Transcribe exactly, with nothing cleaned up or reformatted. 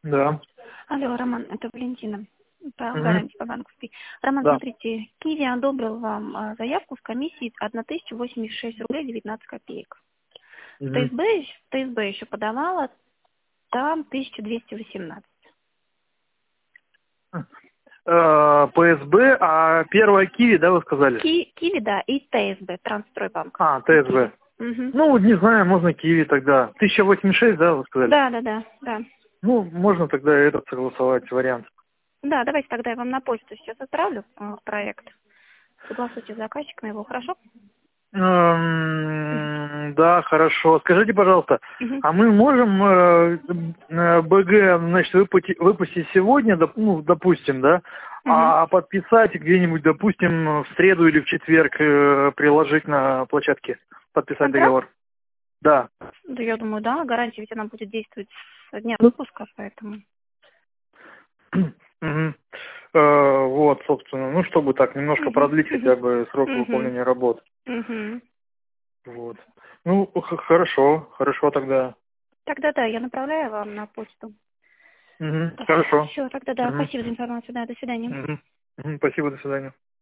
Да. Алло, Роман, это Валентина по Мгм. гарантии по банковской. Роман, Да. смотрите, Киви одобрил вам а, заявку с комиссией тысяча восемьдесят шесть рублей девятнадцать копеек. В Мгм. ТСБ, ещё- в ТСБ еще подавала, там тысяча двести восемнадцать. Э, ПСБ, а первая Киви, да, вы сказали? Ки- Киви, да, и ТСБ, Трансстройбанк. А, И Киви. ТСБ. Мгм. Ну, не знаю, можно Киви тогда. тысяча восемьдесят шесть, да, вы сказали? Да, да, да, да. Ну, можно тогда этот согласовать вариант. Да, давайте тогда я вам на почту сейчас отправлю а, проект. Согласуйте с заказчиком его, хорошо? Мгм. Эм, Да, хорошо. Скажите, пожалуйста, Мгм. а мы можем э, э, БГ, значит, выпустить, выпустить сегодня, доп- ну, допустим, да, Мгм. а подписать где-нибудь, допустим, в среду или в четверг э, приложить на площадке, подписать Контракт? договор? Да. Да, я думаю, да, гарантия ведь она будет действовать с дня выпуска, поэтому. Мгм. Э, Вот, собственно, ну, чтобы так немножко Мгм. продлить хотя Мгм. бы срок Мгм. выполнения работ. Мгм. Вот. Ну, х- хорошо, хорошо тогда. Тогда да, я направляю вам на почту. Мгм. Хорошо. Все, тогда да, Мгм. спасибо за информацию, да, до свидания. Мгм. Мгм. Спасибо, до свидания.